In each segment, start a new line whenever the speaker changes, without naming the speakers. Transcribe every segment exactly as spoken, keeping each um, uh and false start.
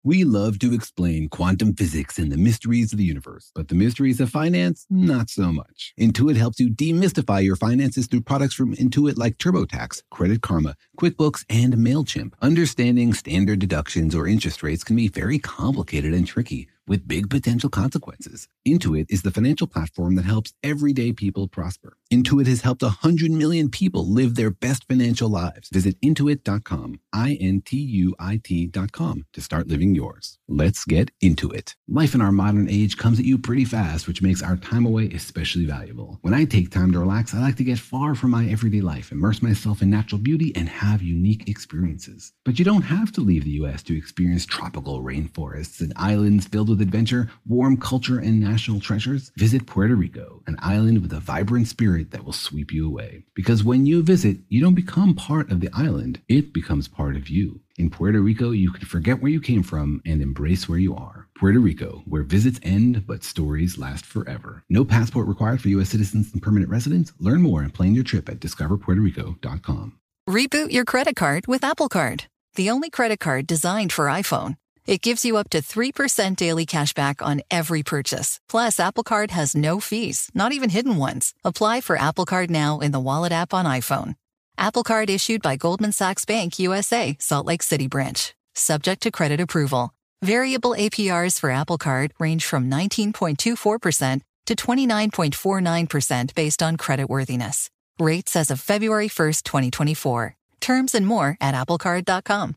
We love to explain quantum physics and the mysteries of the universe, but the mysteries of finance, not so much. Intuit helps you demystify your finances through products from Intuit like TurboTax, Credit Karma, QuickBooks, and MailChimp. Understanding standard deductions or interest rates can be very complicated and tricky, with big potential consequences. Intuit is the financial platform that helps everyday people prosper. Intuit has helped one hundred million people live their best financial lives. Visit intuit dot com, I N T U I T dot com, to start living yours. Let's get into it. Life in our modern age comes at you pretty fast, which makes our time away especially valuable. When I take time to relax, I like to get far from my everyday life, immerse myself in natural beauty, and have unique experiences. But you don't have to leave the U S to experience tropical rainforests and islands filled with adventure, warm culture, and national treasures. Visit Puerto Rico, an island with a vibrant spirit that will sweep you away. Because when you visit, you don't become part of the island, it becomes part of you. In Puerto Rico, you can forget where you came from and embrace where you are. Puerto Rico, where visits end, but stories last forever. No passport required for U S citizens and permanent residents. Learn more and plan your trip at discover puerto rico dot com.
Reboot your credit card with Apple Card, the only credit card designed for iPhone. It gives you up to three percent daily cash back on every purchase. Plus, Apple Card has no fees, not even hidden ones. Apply for Apple Card now in the Wallet app on iPhone. Apple Card issued by Goldman Sachs Bank U S A, Salt Lake City branch. Subject to credit approval. Variable A P Rs for Apple Card range from nineteen point two four percent to twenty-nine point four nine percent based on creditworthiness. Rates as of February first, twenty twenty-four. Terms and more at apple card dot com.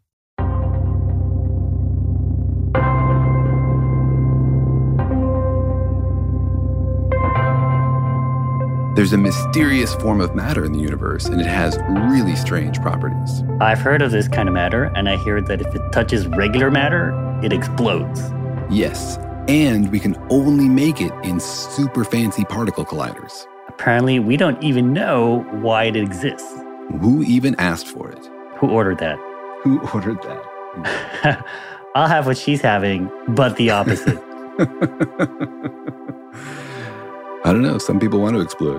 There's a mysterious form of matter in the universe, and it has really strange properties.
I've heard of this kind of matter, and I hear that if it touches regular matter, it explodes.
Yes, and we can only make it in super fancy particle colliders.
Apparently, we don't even know why it exists.
Who even asked for it?
Who ordered that?
Who ordered that?
I'll have what she's having, but the opposite.
I don't know. Some people want to explode.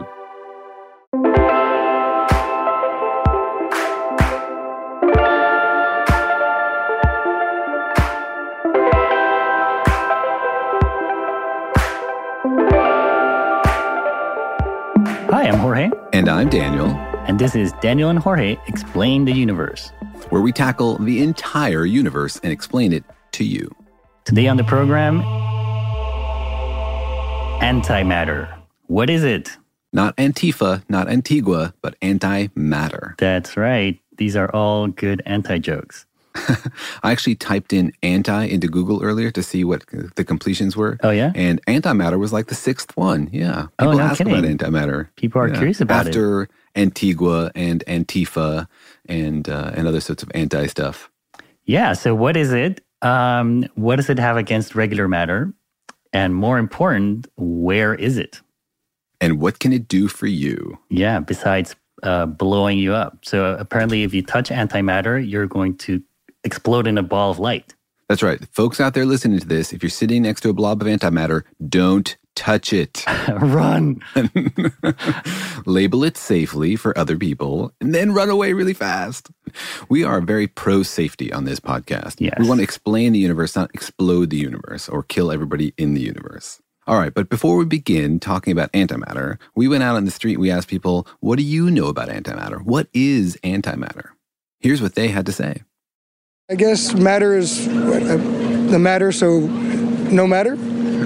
Hi, I'm Jorge.
And I'm Daniel.
And this is Daniel and Jorge Explain the Universe,
where we tackle the entire universe and explain it to you.
Today on the program, antimatter. What is it?
Not Antifa, not Antigua, but antimatter.
That's right. These are all good anti-jokes.
I actually typed in anti into Google earlier to see what the completions were.
Oh, yeah?
And antimatter was like the sixth one. Yeah. People
oh, no
ask
kidding.
about antimatter.
People are
yeah.
curious about
After
it.
After Antigua and Antifa and uh, and other sorts of anti stuff.
Yeah. So what is it? Um, what does it have against regular matter? And more important, where is it?
And what can it do for you?
Yeah, besides uh, blowing you up. So apparently if you touch antimatter, you're going to explode in a ball of light.
That's right. Folks out there listening to this, if you're sitting next to a blob of antimatter, don't touch it.
Run.
Label it safely for other people, and then run away really fast. We are very pro-safety on this podcast.
Yes.
We want to explain the universe, not explode the universe or kill everybody in the universe. All right, but before we begin talking about antimatter, we went out on the street, we asked people, what do you know about antimatter? What is antimatter? Here's what they had to say.
I guess matter is uh, the matter, so no matter.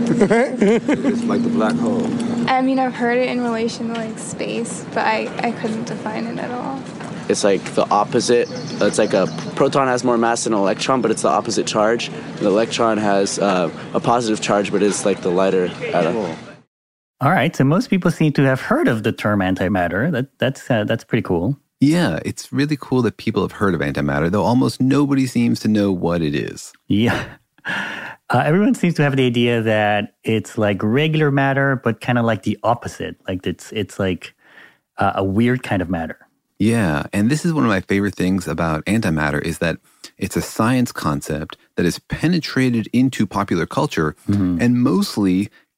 It's like the black hole.
I mean, I've heard it in relation to, like, space, but I, I couldn't define it at all.
It's like the opposite. It's like a proton has more mass than an electron, but it's the opposite charge. The electron has uh, a positive charge, but it's like the lighter atom.
All right, so most people seem to have heard of the term antimatter. That, that's, uh, that's pretty cool.
Yeah, it's really cool that people have heard of antimatter, though almost nobody seems to know what it is.
Yeah. Uh, everyone seems to have the idea that it's like regular matter, but kind of like the opposite. Like it's it's like uh, a weird kind of matter.
Yeah, and this is one of my favorite things about antimatter is that it's a science concept that has penetrated into popular culture mm-hmm. and mostly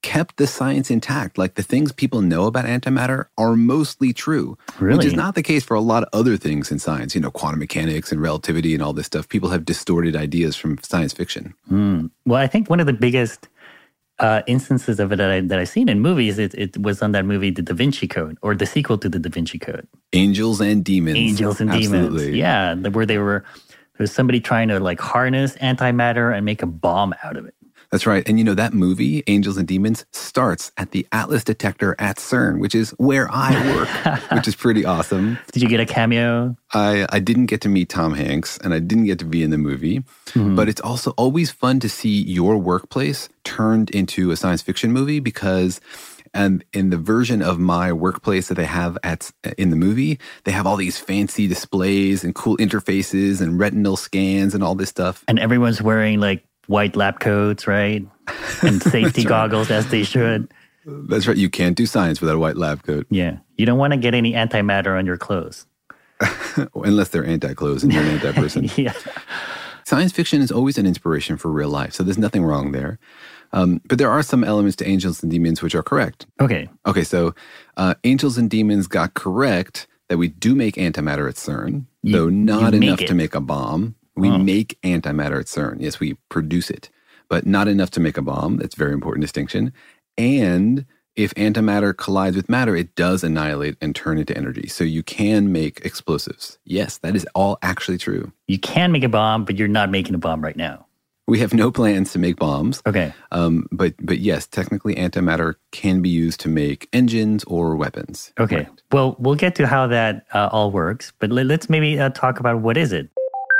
kept the science intact. Like the things people know about antimatter are mostly true,
Really?
which is not the case for a lot of other things in science. You know, quantum mechanics and relativity and all this stuff. People have distorted ideas from science fiction.
Mm. Well, I think one of the biggest uh, instances of it that, I, that I've seen in movies, it, it was on that movie, The Da Vinci Code, or the sequel to The Da Vinci Code.
Angels and Demons.
Angels and
Absolutely.
Demons. Yeah, where they were, there was somebody trying to like harness antimatter and make a bomb out of it.
That's right. And you know, that movie, Angels and Demons, starts at the Atlas detector at CERN, which is where I work, which is pretty awesome.
Did you get a cameo?
I, I didn't get to meet Tom Hanks, and I didn't get to be in the movie. Mm-hmm. But it's also always fun to see your workplace turned into a science fiction movie because and in the version of my workplace that they have at in the movie, they have all these fancy displays and cool interfaces and retinal scans and all this stuff.
And everyone's wearing like white lab coats, right? And safety
right.
goggles as they should.
That's right. You can't do science without a white lab coat.
Yeah. You don't want to get any antimatter on your clothes.
Unless they're anti-clothes and you're an anti-person.
Yeah.
Science fiction is always an inspiration for real life, so there's nothing wrong there. Um, but there are some elements to Angels and Demons which are correct.
Okay.
Okay, so uh, Angels and Demons got correct that we do make antimatter at CERN,
you,
though not enough
it.
to make a bomb. We oh. make antimatter at CERN. Yes, we produce it, but not enough to make a bomb. That's a very important distinction. And if antimatter collides with matter, it does annihilate and turn into energy. So you can make explosives. Yes, that is all actually true.
You can make a bomb, but you're not making a bomb right now.
We have no plans to make bombs.
Okay.
Um, but but yes, technically antimatter can be used to make engines or weapons.
Okay. Right. Well, we'll get to how that uh, all works, but let, let's maybe uh, talk about what is it.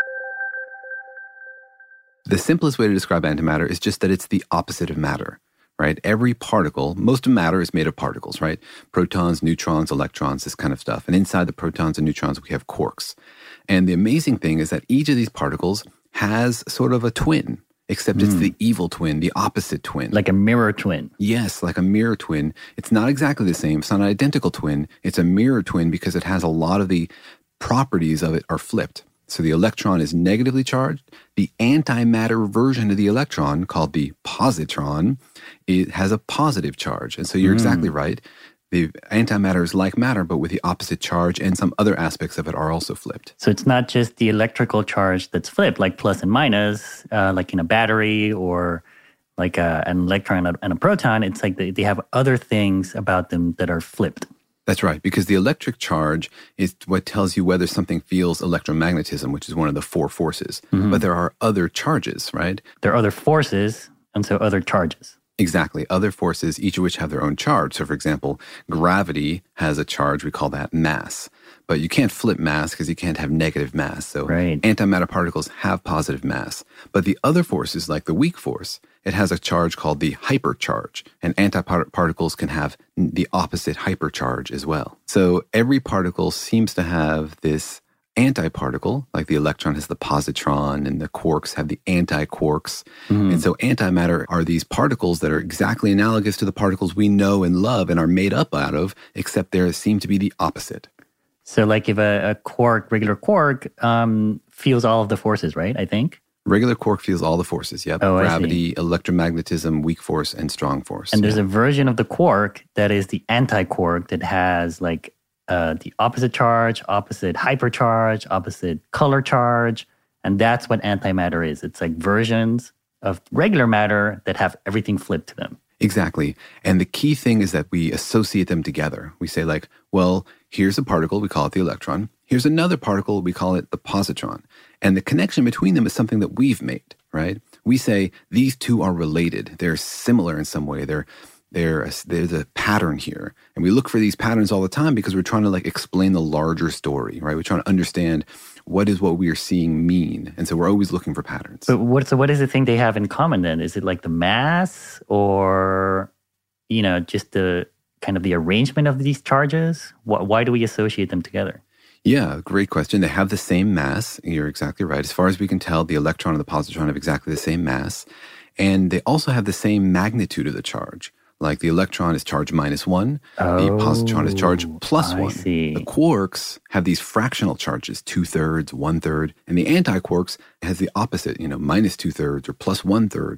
The simplest way to describe antimatter is just that it's the opposite of matter, right? Every particle, most of matter is made of particles, right? Protons, neutrons, electrons, this kind of stuff. And inside the protons and neutrons, we have quarks. And the amazing thing is that each of these particles has sort of a twin, except mm. it's the evil twin, the opposite twin.
Like a mirror twin.
Yes, like a mirror twin. It's not exactly the same. It's not an identical twin. It's a mirror twin because it has a lot of the properties of it are flipped. So the electron is negatively charged. The antimatter version of the electron, called the positron, it has a positive charge. And so you're mm. exactly right. The antimatter is like matter, but with the opposite charge, and some other aspects of it are also flipped.
So it's not just the electrical charge that's flipped, like plus and minus, uh, like in a battery or like a, an electron and a proton. It's like they, they have other things about them that are flipped.
That's right, because the electric charge is what tells you whether something feels electromagnetism, which is one of the four forces. Mm-hmm. But there are other charges, right?
There are other forces, and so other charges.
Exactly. Other forces, each of which have their own charge. So, for example, gravity has a charge. We call that mass. But you can't flip mass because you can't have negative mass. So
right.
antimatter particles have positive mass. But the other forces, like the weak force, it has a charge called the hypercharge. And antiparticles can have the opposite hypercharge as well. So every particle seems to have this antiparticle, like the electron has the positron and the quarks have the antiquarks. Mm. And so antimatter are these particles that are exactly analogous to the particles we know and love and are made up out of, except they seem to be the opposite.
So like if a, a quark, regular quark, um, feels all of the forces, right, I think?
Regular quark feels all the forces, yep.
Oh,
Gravity, electromagnetism, weak force, and strong force.
And there's yeah. a version of the quark that is the antiquark that has like uh, the opposite charge, opposite hypercharge, opposite color charge. And that's what antimatter is. It's like versions of regular matter that have everything flipped to them.
Exactly. And the key thing is that we associate them together. We say like, well, here's a particle, we call it the electron. Here's another particle, we call it the positron. And the connection between them is something that we've made, right? We say these two are related. They're similar in some way. They're, they're, there's a pattern here. And we look for these patterns all the time because we're trying to like explain the larger story, right? We're trying to understand what is what we are seeing mean. And so we're always looking for patterns.
But what, so what is the thing they have in common then? Is it like the mass or, you know, just the kind of the arrangement of these charges? Why, why do we associate them together?
Yeah, great question. They have the same mass. You're exactly right. As far as we can tell, the electron and the positron have exactly the same mass. And they also have the same magnitude of the charge. Like the electron is charged minus one,
oh,
the positron is charged plus
I
one.
See.
The quarks have these fractional charges, two-thirds, one-third, and the antiquarks has the opposite, you know, minus two-thirds or plus one-third.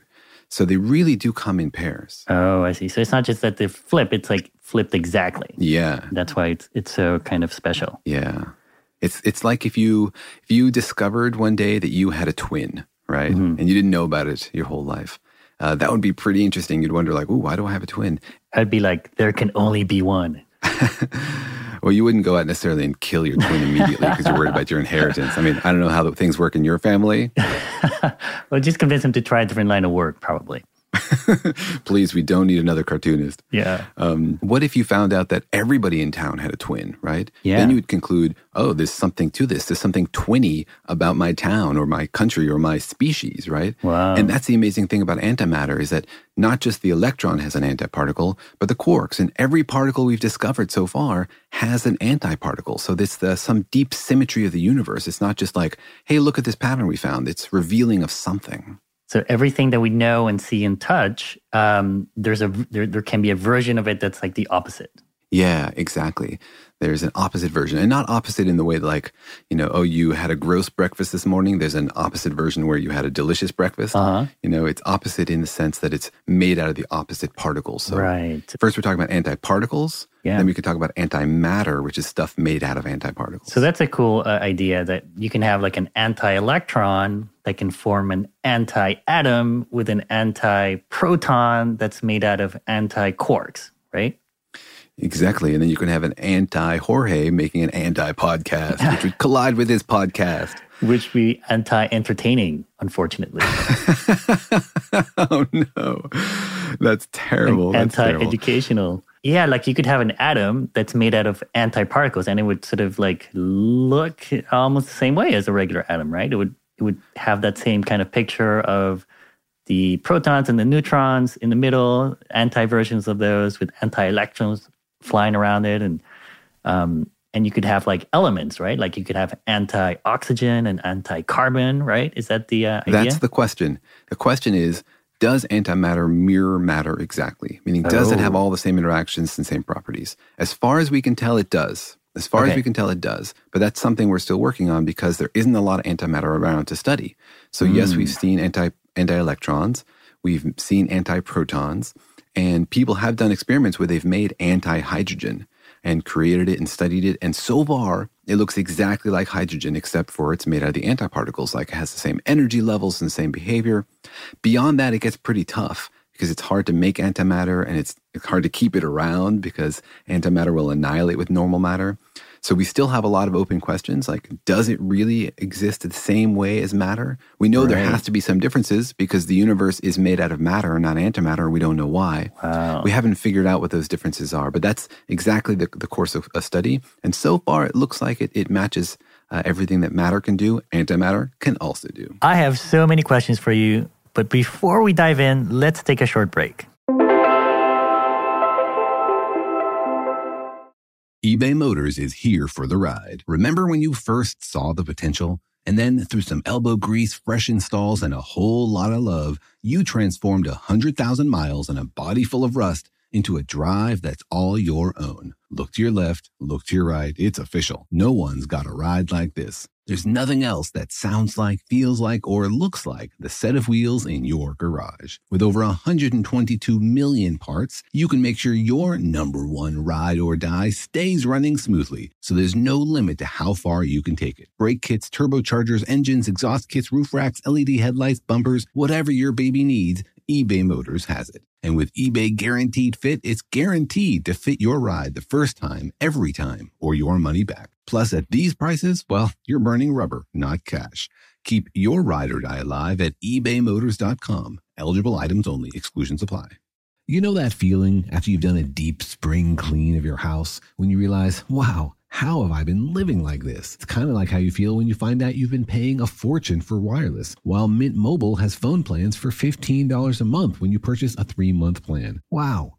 So they really do come in pairs.
Oh, I see. So it's not just that they flip, it's like flipped exactly.
Yeah.
That's why it's it's so kind of special.
Yeah. It's it's like if you if you discovered one day that you had a twin, right? Mm-hmm. And you didn't know about it your whole life. Uh, that would be pretty interesting. You'd wonder like, ooh, why do I have a twin?
I'd be like, there can only be one.
Well, you wouldn't go out necessarily and kill your twin immediately because you're worried about your inheritance. I mean, I don't know how things work in your family.
Well, just convince him to try a different line of work, probably.
Please, we don't need another cartoonist.
Yeah.
Um, what if you found out that everybody in town had a twin, right?
Yeah.
Then you would conclude, oh, there's something to this. There's something twinny about my town or my country or my species, right?
Wow.
And that's the amazing thing about antimatter is that not just the electron has an antiparticle, but the quarks. And every particle we've discovered so far has an antiparticle. So this the some deep symmetry of the universe. It's not just like, hey, look at this pattern we found. It's revealing of something.
So everything that we know and see and touch, um, there's a there, there can be a version of it that's like the opposite.
Yeah, exactly. There's an opposite version. And not opposite in the way that like, you know, oh, you had a gross breakfast this morning. There's an opposite version where you had a delicious breakfast.
Uh-huh.
You know, it's opposite in the sense that it's made out of the opposite particles. So
right.
First we're talking about antiparticles.
Yeah.
Then we could talk about antimatter, which is stuff made out of antiparticles.
So that's a cool uh, idea that you can have like an anti-electron that can form an anti-atom with an anti-proton that's made out of anti-quarks, right?
Exactly. And then you can have an anti-Jorge making an anti-podcast, which would collide with his podcast.
Which would be anti-entertaining, unfortunately.
Oh, no. That's terrible.
Like
That's
anti-educational.
Terrible.
Yeah, like you could have an atom that's made out of antiparticles and it would sort of like look almost the same way as a regular atom, right? It would it would have that same kind of picture of the protons and the neutrons in the middle, anti-versions of those with anti-electrons flying around it. And um, and you could have like elements, right? Like you could have anti-oxygen and anti-carbon, right? Is that the uh, idea?
That's the question. The question is, does antimatter mirror matter exactly? Meaning, does
oh.
it have all the same interactions and same properties? As far as we can tell, it does. As far
okay.
as we can tell, it does. But that's something we're still working on because there isn't a lot of antimatter around to study. So mm. yes, we've seen anti, anti-electrons. We've seen anti-protons. And people have done experiments where they've made anti-hydrogen and created it and studied it. And so far, it looks exactly like hydrogen, except for it's made out of the antiparticles, like it has the same energy levels and the same behavior. Beyond that, it gets pretty tough because it's hard to make antimatter and it's, it's hard to keep it around because antimatter will annihilate with normal matter. So we still have a lot of open questions, like does it really exist the same way as matter? We know right. there has to be some differences because the universe is made out of matter, not antimatter, and we don't know why.
Wow.
We haven't figured out what those differences are, but that's exactly the, the course of a study. And so far, it looks like it, it matches uh, everything that matter can do, antimatter can also do.
I have so many questions for you, but before we dive in, let's take a short break.
eBay Motors is here for the ride. Remember when you first saw the potential? And then through some elbow grease, fresh installs, and a whole lot of love, you transformed one hundred thousand miles and a body full of rust into a drive that's all your own. Look to your left, look to your right. It's official. No one's got a ride like this. There's nothing else that sounds like, feels like, or looks like the set of wheels in your garage. With over one hundred twenty-two million parts, you can make sure your number one ride or die stays running smoothly, so there's no limit to how far you can take it. Brake kits, turbochargers, engines, exhaust kits, roof racks, L E D headlights, bumpers, whatever your baby needs, eBay Motors has it. And with eBay Guaranteed Fit, it's guaranteed to fit your ride the first time, every time, or your money back. Plus, at these prices, well, you're burning rubber, not cash. Keep your ride or die alive at ebay motors dot com. Eligible items only. Exclusions apply. You know that feeling after you've done a deep spring clean of your house when you realize, wow, how have I been living like this? It's kind of like how you feel when you find out you've been paying a fortune for wireless, while Mint Mobile has phone plans for fifteen dollars a month when you purchase a three-month plan. Wow.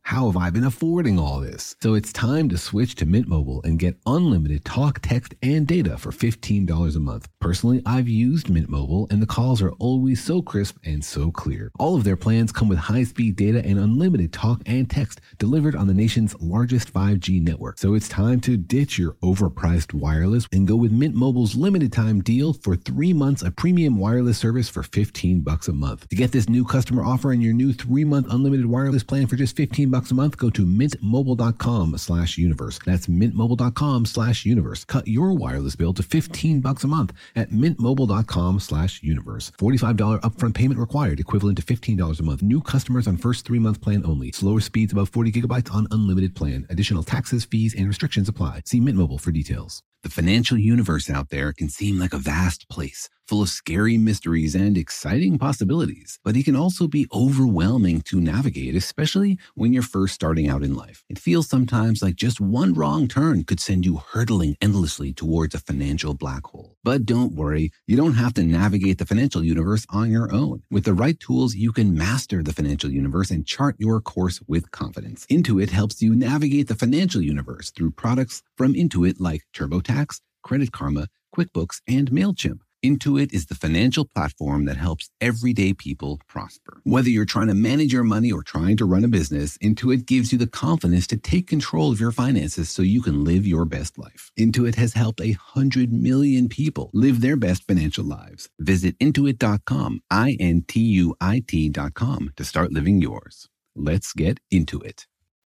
How have I been affording all this? So it's time to switch to Mint Mobile and get unlimited talk, text, and data for fifteen dollars a month. Personally, I've used Mint Mobile, and the calls are always so crisp and so clear. All of their plans come with high-speed data and unlimited talk and text delivered on the nation's largest five G network. So it's time to ditch your overpriced wireless and go with Mint Mobile's limited time deal for three months of premium wireless service for fifteen bucks a month. To get this new customer offer and your new three-month unlimited wireless plan for just fifteen bucks a month, go to mintmobile.com slash universe. That's mintmobile.com slash universe. Cut your wireless bill to fifteen bucks a month at mintmobile.com slash universe. forty-five dollars upfront payment required, equivalent to fifteen dollars a month. New customers on first three-month plan only. Slower speeds above forty gigabytes on unlimited plan. Additional taxes, fees, and restrictions apply. See Mint Mobile for details. The financial universe out there can seem like a vast place, full of scary mysteries and exciting possibilities, but it can also be overwhelming to navigate, especially when you're first starting out in life. It feels sometimes like just one wrong turn could send you hurtling endlessly towards a financial black hole. But don't worry, you don't have to navigate the financial universe on your own. With the right tools, you can master the financial universe and chart your course with confidence. Intuit helps you navigate the financial universe through products from Intuit like TurboTax, Credit Karma, QuickBooks, and MailChimp. Intuit is the financial platform that helps everyday people prosper. Whether you're trying to manage your money or trying to run a business, Intuit gives you the confidence to take control of your finances so you can live your best life. Intuit has helped a hundred million people live their best financial lives. Visit intuit dot com, I N T U I T dot com to start living yours. Let's get into it.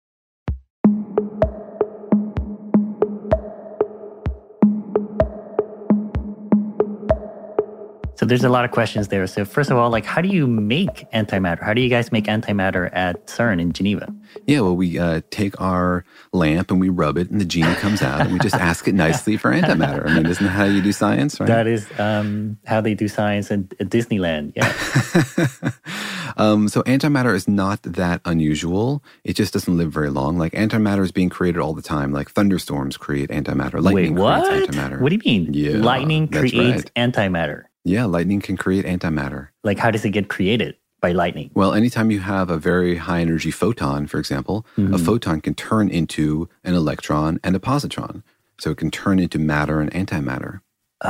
So there's a lot of questions there. So first of all, like, how do you make antimatter? How do you guys make antimatter at CERN in Geneva?
Yeah, well, we uh, take our lamp and we rub it and the genie comes out and we just ask it nicely for antimatter. I mean, isn't that how you do science, right?
That is um, how they do science at, at Disneyland, yeah.
um, so antimatter is not that unusual. It just doesn't live very long. Like antimatter is being created all the time. Like thunderstorms create antimatter. Lightning
Wait, what?
creates antimatter.
What do you mean?
Yeah,
Lightning creates
right.
antimatter.
Yeah, lightning can create antimatter.
Like, how does it get created by lightning?
Well, anytime you have a very high energy photon, for example, mm-hmm. a photon can turn into an electron and a positron. So it can turn into matter and antimatter.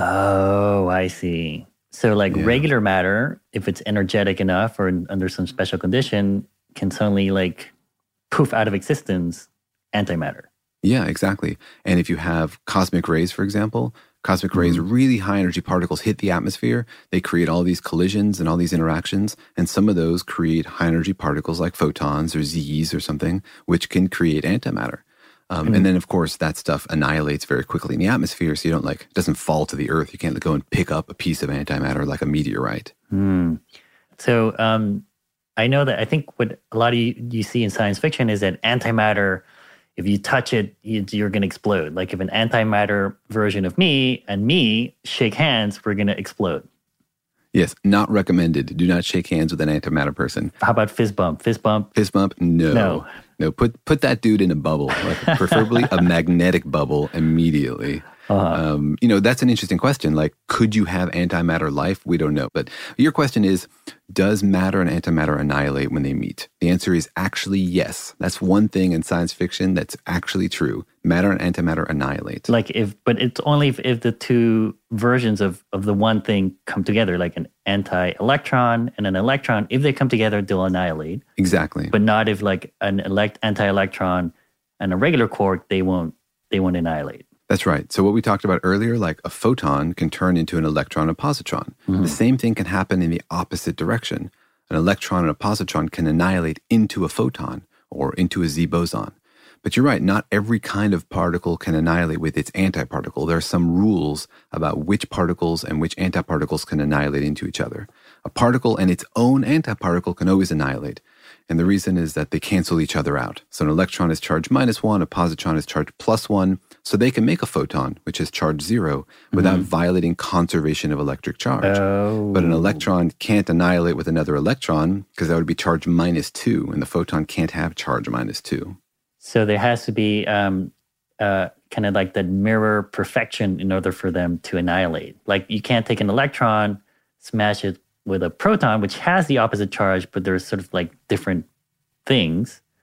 Oh, I see. So like
yeah.
regular matter, if it's energetic enough or under some special condition, can suddenly like poof out of existence antimatter.
Yeah, exactly. And if you have cosmic rays, for example, cosmic rays, mm-hmm. really high energy particles hit the atmosphere. They create all these collisions and all these interactions. And some of those create high energy particles like photons or Z's or something, which can create antimatter. Um, mm-hmm. And then, of course, that stuff annihilates very quickly in the atmosphere. So you don't like, it doesn't fall to the earth. You can't go and pick up a piece of antimatter like a meteorite.
Mm. So um, I know that I think what a lot of you, you see in science fiction is that antimatter, if you touch it, you're going to explode. Like if an antimatter version of me and me shake hands, we're going to explode.
Yes, not recommended. Do not shake hands with an antimatter person.
How about fist bump? Fist bump?
Fist bump? No.
No.
No, put put that dude in a bubble, like preferably a magnetic bubble immediately. Uh-huh. Um, you know, that's an interesting question. Like, could you have antimatter life? We don't know. But your question is, does matter and antimatter annihilate when they meet? The answer is actually yes. That's one thing in science fiction that's actually true. Matter and antimatter annihilate.
Like if, but it's only if, if the two versions of, of the one thing come together, like an anti-electron and an electron, if they come together, they'll annihilate.
Exactly.
But not if like an elect anti-electron and a regular quark, they won't, they won't annihilate.
That's right. So what we talked about earlier, like a photon can turn into an electron and positron. Mm-hmm. The same thing can happen in the opposite direction. An electron and a positron can annihilate into a photon or into a Z boson. But you're right, not every kind of particle can annihilate with its antiparticle. There are some rules about which particles and which antiparticles can annihilate into each other. A particle and its own antiparticle can always annihilate. And the reason is that they cancel each other out. So an electron is charged minus one, a positron is charged plus one. So they can make a photon, which is charged zero, without mm-hmm. violating conservation of electric charge.
Oh.
But an electron can't annihilate with another electron because that would be charged minus two, and the photon can't have charge minus two.
So there has to be um, uh, kind of like that mirror perfection in order for them to annihilate. Like you can't take an electron, smash it with a proton, which has the opposite charge, but there's sort of like different things.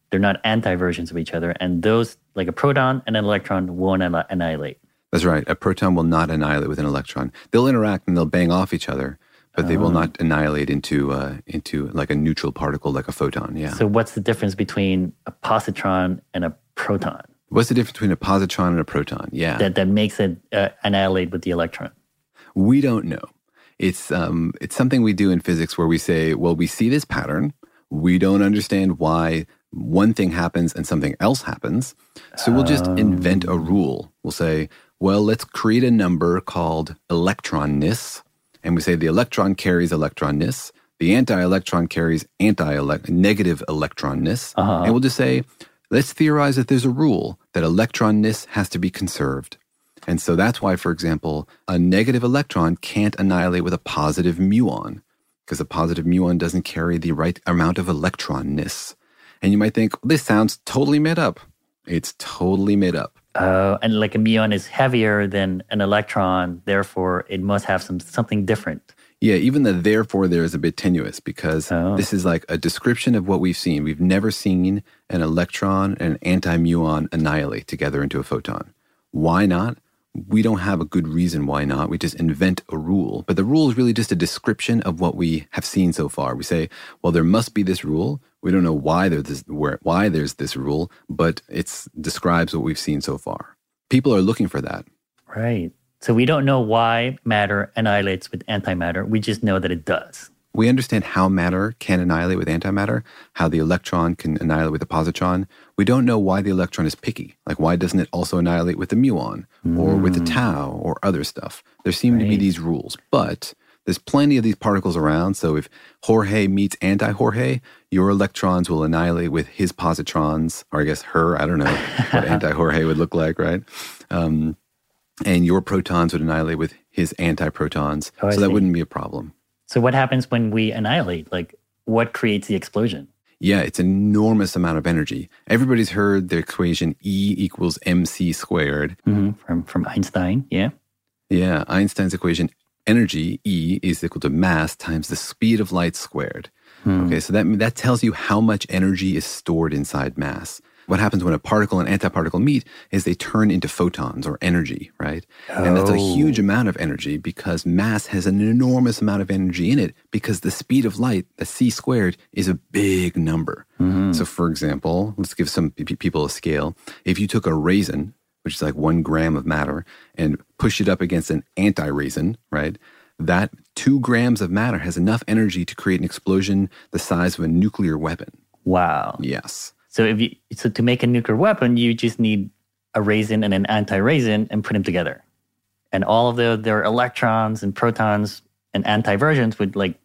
They're not anti-versions of each other. And those, like a proton and an electron, won't anni- annihilate.
That's right. A proton will not annihilate with an electron. They'll interact and they'll bang off each other, but oh. they will not annihilate into uh, into like a neutral particle like a photon. Yeah.
So what's the difference between a positron and a proton?
What's the difference between a positron and a proton? Yeah.
That that makes it uh, annihilate with the electron.
We don't know. It's um it's something we do in physics where we say, well, we see this pattern. We don't understand why one thing happens and something else happens. So we'll just um. invent a rule. We'll say, well, let's create a number called electronness. And we say the electron carries electronness. The anti-electron carries anti-negative electronness. Uh-huh. And we'll just say, let's theorize that there's a rule that electronness has to be conserved. And so that's why, for example, a negative electron can't annihilate with a positive muon, because a positive muon doesn't carry the right amount of electronness. And you might think, this sounds totally made up. It's totally made up.
Uh, and like a muon is heavier than an electron, therefore it must have some something different.
Yeah, even the therefore there is a bit tenuous because oh. this is like a description of what we've seen. We've never seen an electron and an anti-muon annihilate together into a photon. Why not? We don't have a good reason why not. We just invent a rule. But the rule is really just a description of what we have seen so far. We say, well, there must be this rule. We don't know why there's this, where, why there's this rule, but it describes what we've seen so far. People are looking for that.
Right. So we don't know why matter annihilates with antimatter. We just know that it does.
We understand how matter can annihilate with antimatter, how the electron can annihilate with the positron. We don't know why the electron is picky. Like, why doesn't it also annihilate with the muon mm. or with the tau or other stuff? There seem right. to be these rules, but there's plenty of these particles around. So if Jorge meets anti-Jorge, your electrons will annihilate with his positrons, or I guess her, I don't know what anti-Jorge would look like, right? Um, and your protons would annihilate with his antiprotons. Oh, so that wouldn't be a problem.
So what happens when we annihilate? Like, what creates the explosion?
Yeah, it's an enormous amount of energy. Everybody's heard the equation E equals mc squared.
Mm-hmm. From, from Einstein, yeah.
Yeah, Einstein's equation, energy, E, is equal to mass times the speed of light squared. Hmm. Okay, so that, that tells you how much energy is stored inside mass. What happens when a particle and antiparticle meet is they turn into photons or energy, right? Oh. And that's a huge amount of energy because mass has an enormous amount of energy in it because the speed of light, the c squared, is a big number. Mm-hmm. So for example, let's give some p- people a scale. If you took a raisin, which is like one gram of matter, and push it up against an anti-raisin, right? That two grams of matter has enough energy to create an explosion the size of a nuclear weapon.
Wow.
Yes.
So if you, so to make a nuclear weapon, you just need a raisin and an anti-raisin and put them together. And all of the, their electrons and protons and anti-versions would like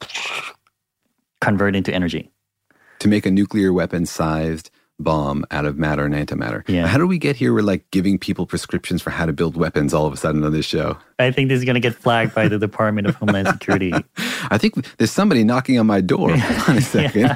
convert into energy.
To make a nuclear weapon-sized bomb out of matter and antimatter.
Yeah.
How do we get here? We're like giving people prescriptions for how to build weapons all of a sudden on this show.
I think this is going to get flagged by the Department of Homeland Security.
I think there's somebody knocking on my door. Hold on a second.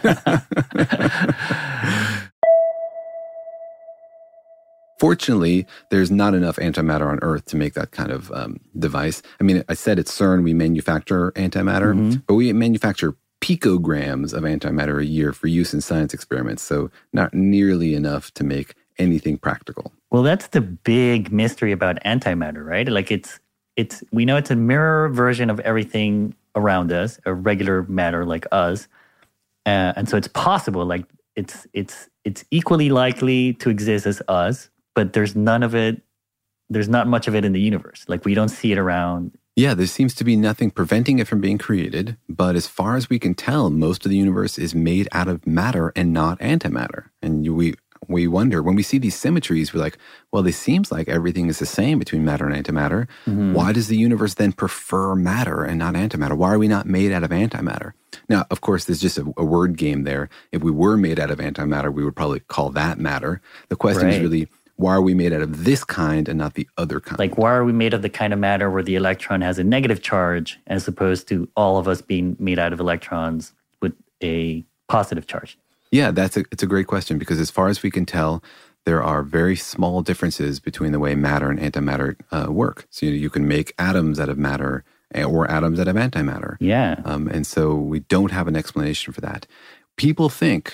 Fortunately, there's not enough antimatter on Earth to make that kind of um, device. I mean, I said at CERN we manufacture antimatter, mm-hmm. but we manufacture picograms of antimatter a year for use in science experiments, so not nearly enough to make anything practical.
Well, that's the big mystery about antimatter, right? Like it's, it's we know it's a mirror version of everything around us, a regular matter like us, uh, and so it's possible, like it's it's it's equally likely to exist as us. But there's none of it, there's not much of it in the universe. Like we don't see it around.
Yeah, there seems to be nothing preventing it from being created. But as far as we can tell, most of the universe is made out of matter and not antimatter. And you, we we wonder, when we see these symmetries, we're like, well, it seems like everything is the same between matter and antimatter. Mm-hmm. Why does the universe then prefer matter and not antimatter? Why are we not made out of antimatter? Now, of course, there's just a, a word game there. If we were made out of antimatter, we would probably call that matter. The question right. is really, why are we made out of this kind and not the other kind?
Like, why are we made of the kind of matter where the electron has a negative charge as opposed to all of us being made out of electrons with a positive charge?
Yeah, that's a, it's a great question because as far as we can tell, there are very small differences between the way matter and antimatter uh, work. So you, know, you can make atoms out of matter or atoms out of antimatter.
Yeah.
Um, and so we don't have an explanation for that. People think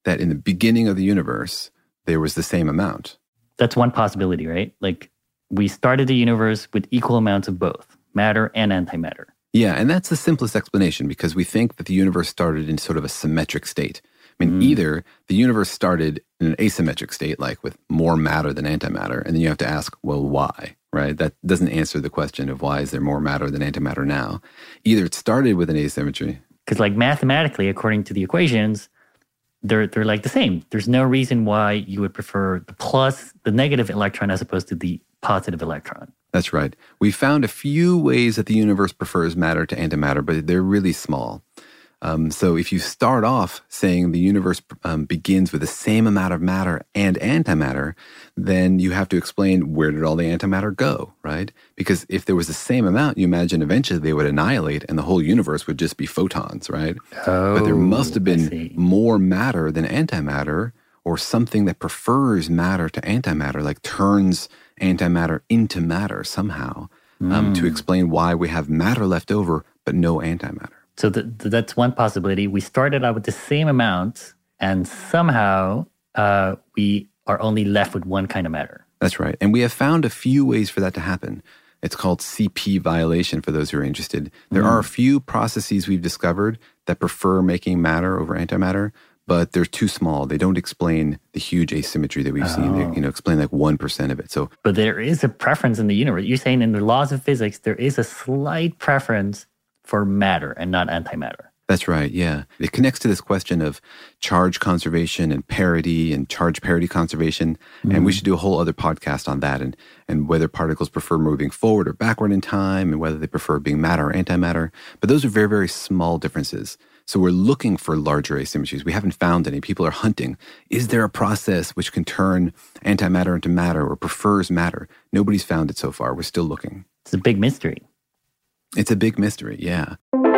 that in the beginning of the universe, there was the same amount.
That's one possibility, right? Like we started the universe with equal amounts of both matter and antimatter.
Yeah, and that's the simplest explanation because we think that the universe started in sort of a symmetric state. I mean, mm. either the universe started in an asymmetric state, like with more matter than antimatter, and then you have to ask, well, why, right? That doesn't answer the question of why is there more matter than antimatter now. Either it started with an asymmetry.
Because like mathematically, according to the equations, they're they're like the same. There's no reason why you would prefer the plus, the negative electron as opposed to the positive electron.
That's right. We found a few ways that the universe prefers matter to antimatter, but they're really small. Um, so if you start off saying the universe um, begins with the same amount of matter and antimatter, then you have to explain where did all the antimatter go, right? Because if there was the same amount, you imagine eventually they would annihilate and the whole universe would just be photons, right?
Oh,
but there must have been more matter than antimatter or something that prefers matter to antimatter, like turns antimatter into matter somehow mm. um, to explain why we have matter left over but no antimatter.
So the, the, that's one possibility. We started out with the same amount, and somehow uh, we are only left with one kind of matter.
That's right. And we have found a few ways for that to happen. It's called C P violation for those who are interested. There mm. are a few processes we've discovered that prefer making matter over antimatter, but they're too small. They don't explain the huge asymmetry that we've oh. seen. They, you know, explain like one percent of it. So,
But there is a preference in the universe. You're saying in the laws of physics, there is a slight preference for matter and not antimatter.
That's right, yeah. It connects to this question of charge conservation and parity and charge parity conservation. Mm. And we should do a whole other podcast on that and, and whether particles prefer moving forward or backward in time and whether they prefer being matter or antimatter. But those are very, very small differences. So we're looking for larger asymmetries. We haven't found any. People are hunting. Is there a process which can turn antimatter into matter or prefers matter? Nobody's found it so far. We're still looking.
It's a big mystery.
It's a big mystery, yeah.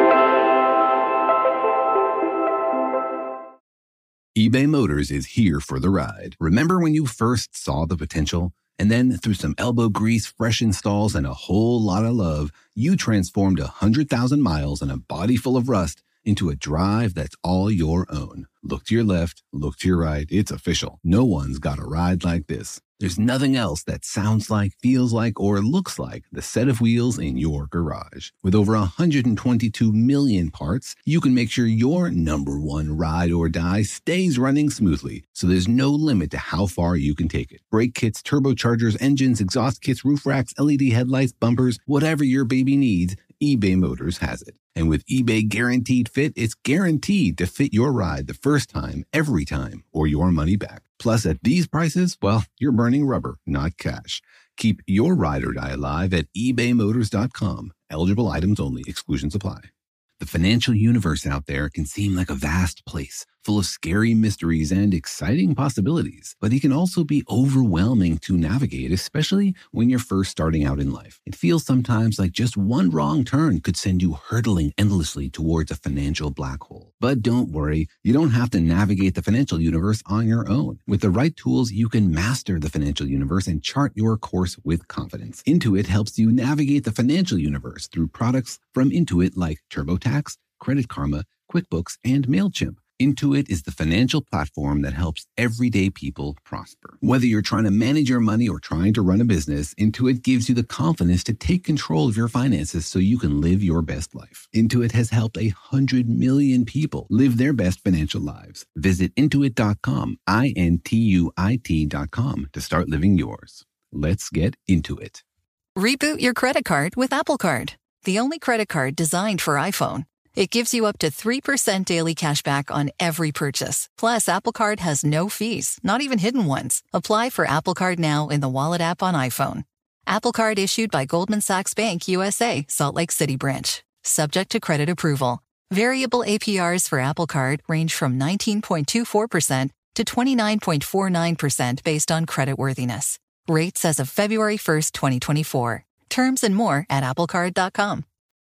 eBay Motors is here for the ride. Remember when you first saw the potential? And then through some elbow grease, fresh installs, and a whole lot of love, you transformed one hundred thousand miles and a body full of rust into a drive that's all your own. Look to your left, look to your right. It's official. No one's got a ride like this. There's nothing else that sounds like, feels like, or looks like the set of wheels in your garage. With over one hundred twenty-two million parts, you can make sure your number one ride or die stays running smoothly, so there's no limit to how far you can take it. Brake kits, turbochargers, engines, exhaust kits, roof racks, L E D headlights, bumpers, whatever your baby needs, eBay Motors has it. And with eBay Guaranteed Fit, it's guaranteed to fit your ride the first time, every time, or your money back. Plus, at these prices, well, you're burning rubber, not cash. Keep your ride or die alive at ebay motors dot com. Eligible items only. Exclusions apply. The financial universe out there can seem like a vast place, full of scary mysteries and exciting possibilities, but it can also be overwhelming to navigate, especially when you're first starting out in life. It feels sometimes like just one wrong turn could send you hurtling endlessly towards a financial black hole. But don't worry, you don't have to navigate the financial universe on your own. With the right tools, you can master the financial universe and chart your course with confidence. Intuit helps you navigate the financial universe through products from Intuit like TurboTax, Credit Karma, QuickBooks, and MailChimp. Intuit is the financial platform that helps everyday people prosper. Whether you're trying to manage your money or trying to run a business, Intuit gives you the confidence to take control of your finances so you can live your best life. Intuit has helped a hundred million people live their best financial lives. Visit intuit dot com, I N T U I T dot com to start living yours. Let's get into it.
Reboot your credit card with Apple Card, the only credit card designed for iPhone. It gives you up to three percent daily cash back on every purchase. Plus, Apple Card has no fees, not even hidden ones. Apply for Apple Card now in the Wallet app on iPhone. Apple Card issued by Goldman Sachs Bank U S A, Salt Lake City branch. Subject to credit approval. Variable A P Rs for Apple Card range from nineteen point two four percent to twenty-nine point four nine percent based on creditworthiness. Rates as of February first, twenty twenty-four. Terms and more at apple card dot com.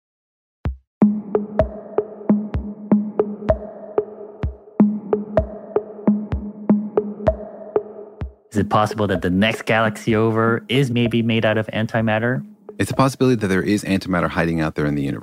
Is it possible that the next galaxy over is maybe made out of antimatter?
It's a possibility that there is antimatter hiding out there in the universe.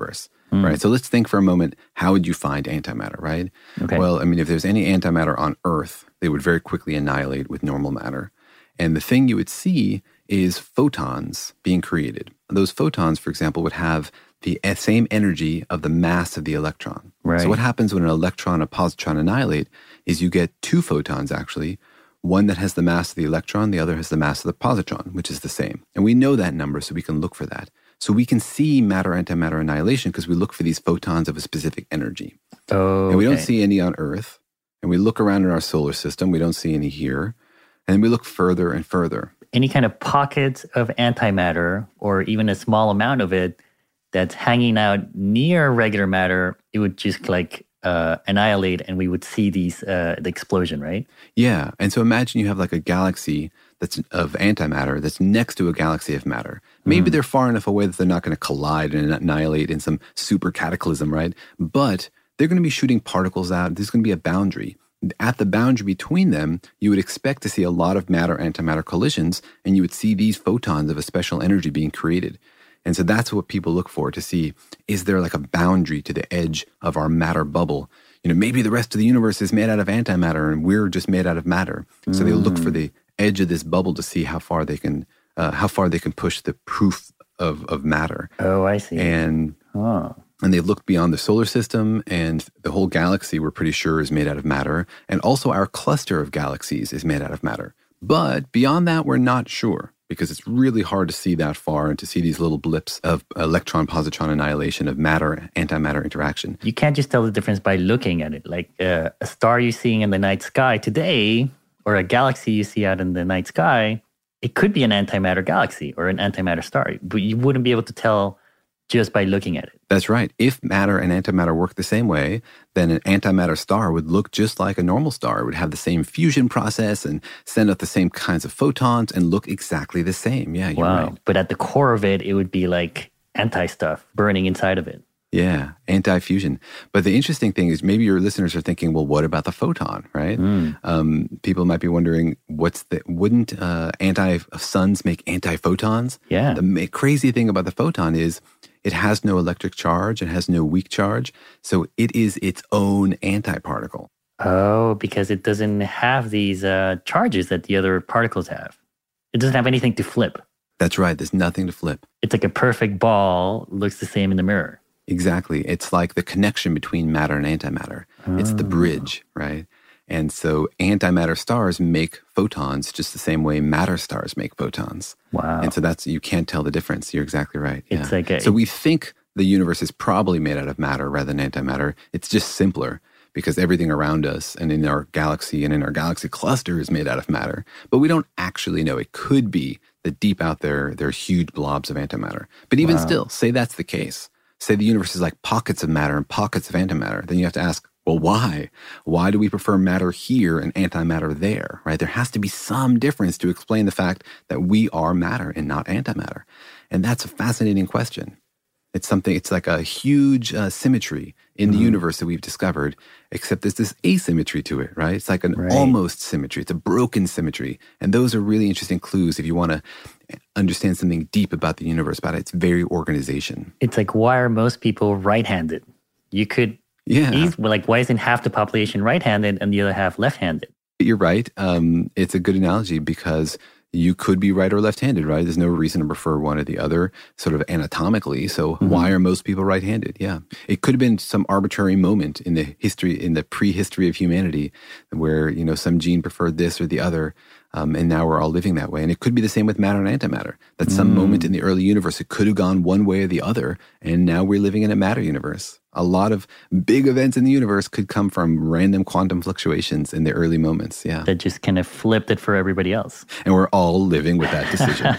mm. right? So let's think for a moment, how would you find antimatter, right?
Okay.
Well, I mean, if there's any antimatter on Earth, they would very quickly annihilate with normal matter. And the thing you would see is photons being created. Those photons, for example, would have the same energy of the mass of the electron.
Right.
So what happens when an electron and a positron annihilate is you get two photons, actually, one that has the mass of the electron, the other has the mass of the positron, which is the same. And we know that number, so we can look for that. So we can see matter-antimatter annihilation because we look for these photons of a specific energy.
Oh,
and we don't
okay.
see any on Earth. And we look around in our solar system, we don't see any here. And then we look further and further.
Any kind of pockets of antimatter, or even a small amount of it, that's hanging out near regular matter, it would just like uh, annihilate, and we would see these uh, the explosion, right?
Yeah. And so imagine you have like a galaxy that's of antimatter that's next to a galaxy of matter. Maybe mm. they're far enough away that they're not going to collide and annihilate in some super cataclysm, right? But they're going to be shooting particles out. There's going to be a boundary. At the boundary between them, you would expect to see a lot of matter-antimatter collisions, and you would see these photons of a special energy being created. And so that's what people look for, to see, is there like a boundary to the edge of our matter bubble? You know, maybe the rest of the universe is made out of antimatter and we're just made out of matter. Mm. So they look for the edge of this bubble to see how far they can, uh, how far they can push the proof of, of matter.
Oh, I see.
And,
oh.
and they looked beyond the solar system, and the whole galaxy we're pretty sure is made out of matter. And also our cluster of galaxies is made out of matter. But beyond that, we're not sure, because it's really hard to see that far and to see these little blips of electron-positron annihilation, of matter-antimatter interaction.
You can't just tell the difference by looking at it. Like uh, a star you're seeing in the night sky today, or a galaxy you see out in the night sky, it could be an antimatter galaxy or an antimatter star, but you wouldn't be able to tell just by looking at it.
That's right. If matter and antimatter work the same way, then an antimatter star would look just like a normal star. It would have the same fusion process and send out the same kinds of photons and look exactly the same. Yeah, you're
wow.
right.
But at the core of it, it would be like anti-stuff burning inside of it.
Yeah, anti-fusion. But the interesting thing is, maybe your listeners are thinking, well, what about the photon, right? Mm. Um, people might be wondering, what's the, wouldn't uh, anti-suns make anti-photons?
Yeah.
The crazy thing about the photon is it has no electric charge, it has no weak charge, so it is its own antiparticle.
Oh, because it doesn't have these uh, charges that the other particles have. It doesn't have anything to flip.
That's right, there's nothing to flip.
It's like a perfect ball, looks the same in the mirror.
Exactly. It's like the connection between matter and antimatter. Oh. It's the bridge, right? And so antimatter stars make photons just the same way matter stars make photons.
Wow.
And so that's, you can't tell the difference. You're exactly right.
It's
yeah.
like a,
so we think the universe is probably made out of matter rather than antimatter. It's just simpler because everything around us and in our galaxy and in our galaxy cluster is made out of matter. But we don't actually know. It could be that deep out there, there are huge blobs of antimatter. But even
wow.
still, say that's the case. Say the universe is like pockets of matter and pockets of antimatter. Then you have to ask, well, why? Why do we prefer matter here and antimatter there, right? There has to be some difference to explain the fact that we are matter and not antimatter. And that's a fascinating question. It's something, it's like a huge uh, symmetry in the mm-hmm. universe that we've discovered, except there's this asymmetry to it, right? It's like an
right.
almost symmetry. It's a broken symmetry. And those are really interesting clues if you want to understand something deep about the universe, about its very organization.
It's like, why are most people right-handed? You could,
yeah.
easily, like, why isn't half the population right-handed and the other half left-handed?
You're right. Um, it's a good analogy because you could be right or left-handed, right? There's no reason to prefer one or the other sort of anatomically. So mm-hmm. why are most people right-handed? Yeah. It could have been some arbitrary moment in the history, in the prehistory of humanity where, you know, some gene preferred this or the other. Um, and now we're all living that way. And it could be the same with matter and antimatter. That some mm. moment in the early universe, it could have gone one way or the other. And now we're living in a matter universe. A lot of big events in the universe could come from random quantum fluctuations in the early moments. Yeah.
That just kind of flipped it for everybody else.
And we're all living with that decision.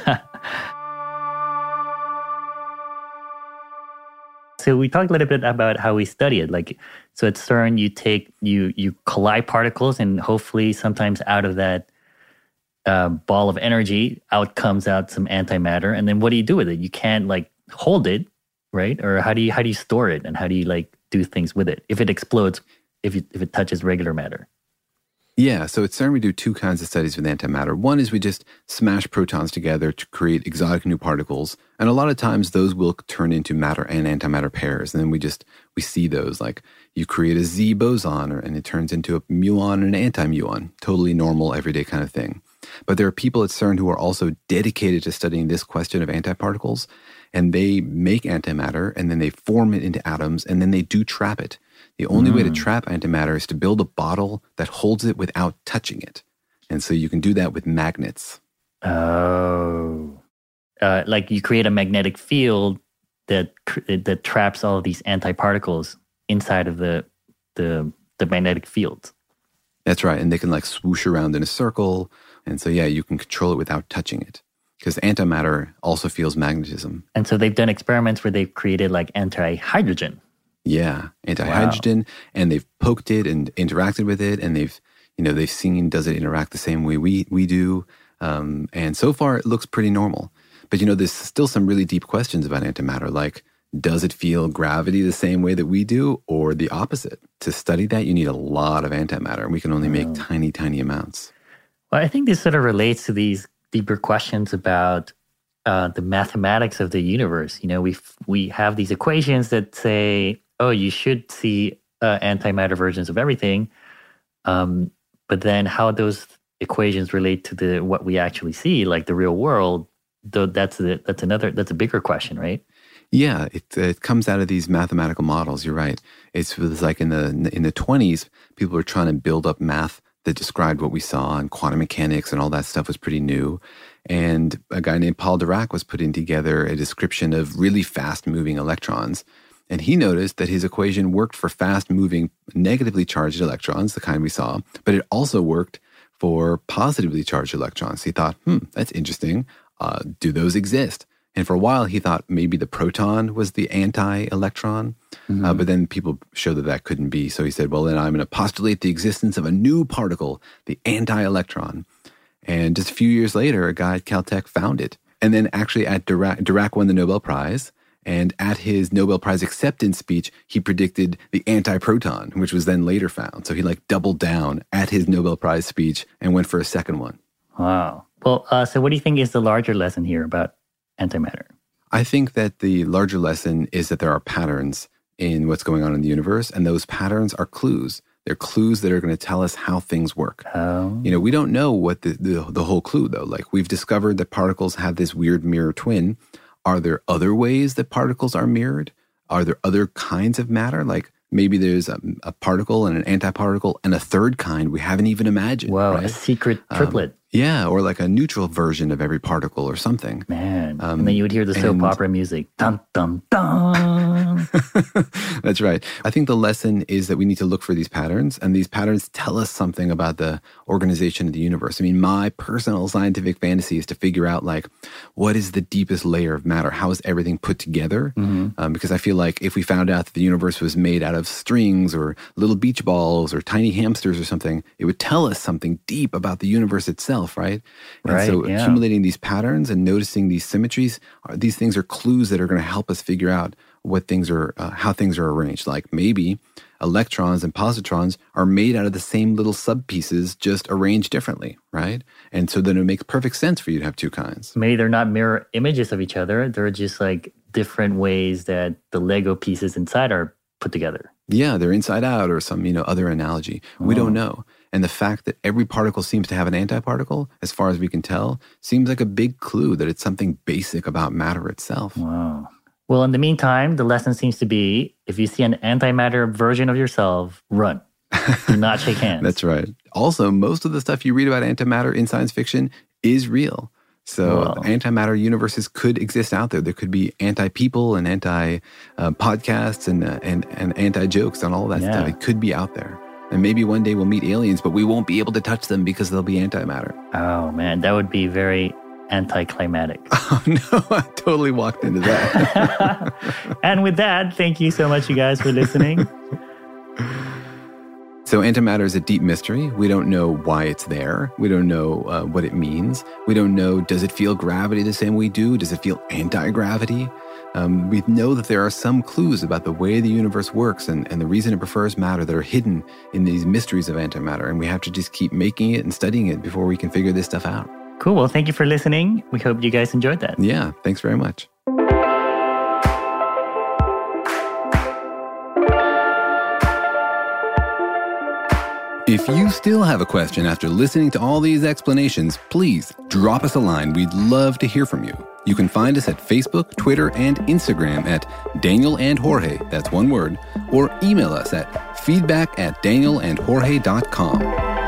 So we talked a little bit about how we study it. Like, so at CERN, you take, you, you collide particles, and hopefully sometimes out of that Uh, ball of energy, out comes out some antimatter, and then what do you do with it? You can't like hold it, right? Or how do you how do you store it, and how do you like do things with it if it explodes, if you, if it touches regular matter?
Yeah, so at CERN we do two kinds of studies with antimatter. One is we just smash protons together to create exotic new particles, and a lot of times those will turn into matter and antimatter pairs, and then we just we see those, like you create a Z boson, or, and it turns into a muon and an anti-muon, totally normal, everyday kind of thing. But there are people at CERN who are also dedicated to studying this question of antiparticles, and they make antimatter, and then they form it into atoms, and then they do trap it. The only mm. way to trap antimatter is to build a bottle that holds it without touching it. And so you can do that with magnets.
Oh. Uh, like you create a magnetic field that that traps all of these antiparticles inside of the the the magnetic field.
That's right. And they can like swoosh around in a circle. And so, yeah, you can control it without touching it. Because antimatter also feels magnetism.
And so they've done experiments where they've created like anti-hydrogen.
Yeah, anti-hydrogen, wow. And they've poked it and interacted with it, and they've, you know, they've seen, does it interact the same way we we do? Um, and so far, it looks pretty normal. But, you know, there's still some really deep questions about antimatter, like, does it feel gravity the same way that we do, or the opposite? To study that, you need a lot of antimatter, and we can only make oh. tiny, tiny amounts.
Well, I think this sort of relates to these deeper questions about uh, the mathematics of the universe. You know, we we have these equations that say, oh, you should see uh, antimatter versions of everything. Um, but then how those equations relate to the what we actually see, like the real world, though that's the, that's another, that's a bigger question, right?
Yeah, it it comes out of these mathematical models. You're right. It's, it's like in the in the twenties, people were trying to build up math that described what we saw, and quantum mechanics and all that stuff was pretty new. And a guy named Paul Dirac was putting together a description of really fast-moving electrons. And he noticed that his equation worked for fast-moving, negatively charged electrons, the kind we saw, but it also worked for positively charged electrons. He thought, hmm, that's interesting. Uh, do those exist? And for a while, he thought maybe the proton was the anti-electron, mm-hmm. uh, but then people showed that that couldn't be. So he said, well, then I'm going to postulate the existence of a new particle, the anti-electron. And just a few years later, a guy at Caltech found it. And then actually at Dirac, Dirac won the Nobel Prize. And at his Nobel Prize acceptance speech, he predicted the antiproton, which was then later found. So he like doubled down at his Nobel Prize speech and went for a second one.
Wow. Well, uh, so what do you think is the larger lesson here about antimatter?
I think that the larger lesson is that there are patterns in what's going on in the universe, and those patterns are clues. They're clues that are going to tell us how things work.
Oh.
You know, we don't know what the, the, the whole clue, though. Like, we've discovered that particles have this weird mirror twin. Are there other ways that particles are mirrored? Are there other kinds of matter? Like maybe there's a, a particle and an antiparticle and a third kind we haven't even imagined.
Whoa,
right?
A secret triplet.
Um, yeah, or like a neutral version of every particle or something.
Man, um, and then you would hear the soap and, opera music. Dun, dun, dun.
That's right. I think the lesson is that we need to look for these patterns, and these patterns tell us something about the organization of the universe. I mean, my personal scientific fantasy is to figure out, like, what is the deepest layer of matter? How is everything put together? Mm-hmm. Um, because I feel like if we found out that the universe was made out of strings or little beach balls or tiny hamsters or something, it would tell us something deep about the universe itself. Right? And
right,
so
yeah.
accumulating these patterns and noticing these symmetries, are, these things are clues that are going to help us figure out what things are, uh, how things are arranged. Like maybe electrons and positrons are made out of the same little sub-pieces, just arranged differently, right? And so then it makes perfect sense for you to have two kinds.
Maybe they're not mirror images of each other. They're just like different ways that the Lego pieces inside are put together.
Yeah, they're inside out or some, you know, other analogy. Oh. We don't know. And the fact that every particle seems to have an antiparticle, as far as we can tell, seems like a big clue that it's something basic about matter itself.
Wow. Well, in the meantime, the lesson seems to be, if you see an antimatter version of yourself, run. Do not shake hands.
That's right. Also, most of the stuff you read about antimatter in science fiction is real. So well, antimatter universes could exist out there. There could be anti-people and anti-podcasts uh, and, uh, and, and anti-jokes and all that yeah. stuff. It could be out there. And maybe one day we'll meet aliens, but we won't be able to touch them because they'll be antimatter.
Oh, man, that would be very anticlimactic.
Oh, no, I totally walked into that.
And with that, thank you so much, you guys, for listening.
So antimatter is a deep mystery. We don't know why it's there. We don't know uh, what it means. We don't know, does it feel gravity the same we do? Does it feel anti-gravity? Um, we know that there are some clues about the way the universe works and, and the reason it prefers matter that are hidden in these mysteries of antimatter. And we have to just keep making it and studying it before we can figure this stuff out.
Cool. Well, thank you for listening. We hope you guys enjoyed that.
Yeah, thanks very much. If you still have a question after listening to all these explanations, please drop us a line. We'd love to hear from you. You can find us at Facebook, Twitter, and Instagram at Daniel and Jorge, that's one word, or email us at feedback at daniel and jorge dot com.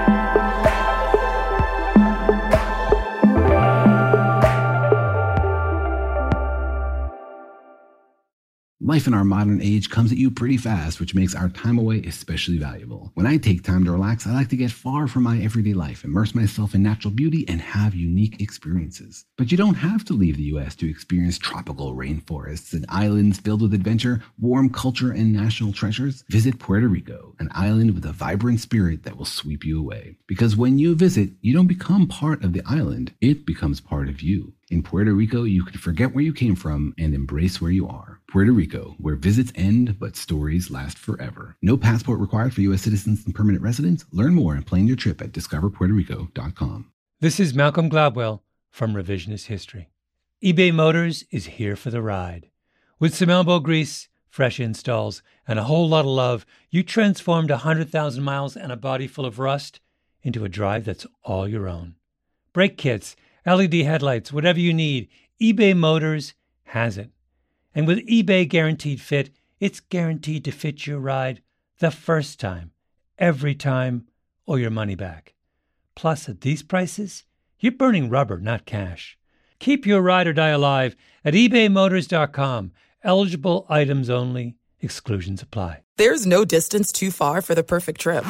Life in our modern age comes at you pretty fast, which makes our time away especially valuable. When I take time to relax, I like to get far from my everyday life, immerse myself in natural beauty, and have unique experiences. But you don't have to leave the U S to experience tropical rainforests and islands filled with adventure, warm culture, and national treasures. Visit Puerto Rico, an island with a vibrant spirit that will sweep you away. Because when you visit, you don't become part of the island, it becomes part of you. In Puerto Rico, you can forget where you came from and embrace where you are. Puerto Rico, where visits end, but stories last forever. No passport required for U S citizens and permanent residents. Learn more and plan your trip at discover puerto rico dot com.
This is Malcolm Gladwell from Revisionist History. eBay Motors is here for the ride. With some elbow grease, fresh installs, and a whole lot of love, you transformed one hundred thousand miles and a body full of rust into a drive that's all your own. Brake kits, L E D headlights, whatever you need, eBay Motors has it. And with eBay Guaranteed Fit, it's guaranteed to fit your ride the first time, every time, or your money back. Plus, at these prices, you're burning rubber, not cash. Keep your ride or die alive at ebay motors dot com. Eligible items only. Exclusions apply.
There's no distance too far for the perfect trip.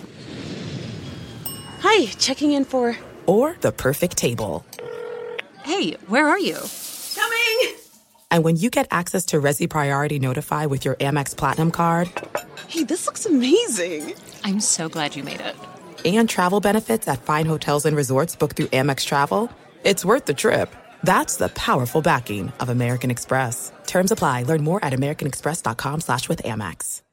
Hi, checking in for...
Or the perfect table.
Hey, where are you?
Coming! And when you get access to Resi Priority Notify with your Amex Platinum card...
Hey, this looks amazing. I'm so glad you made it.
And travel benefits at fine hotels and resorts booked through Amex Travel, it's worth the trip. That's the powerful backing of American Express. Terms apply. Learn more at americanexpress.com slash with Amex.